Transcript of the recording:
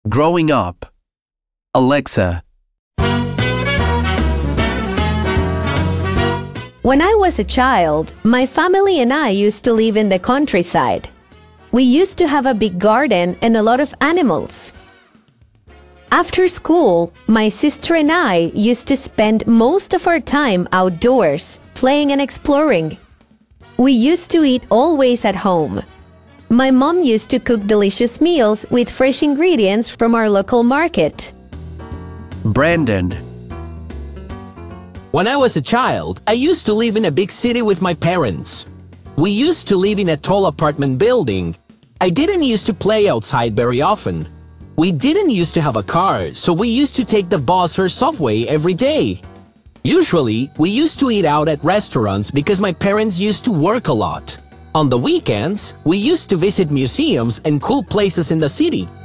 Growing up. Alexa. When I was a child, my family and I used to live in the countryside. We used to have a big garden and a lot of animals. After school, my sister and I used to spend most of our time outdoors, playing and exploring. We used to eat always at home. My mom used to cook delicious meals with fresh ingredients from our local market. Brandon. When I was a child, I used to live in a big city with my parents. We used to live in a tall apartment building. I didn't used to play outside very often. We didn't used to have a car, so we used to take the bus or subway every day. Usually, we used to eat out at restaurants because my parents used to work a lot. On the weekends, we used to visit museums and cool places in the city.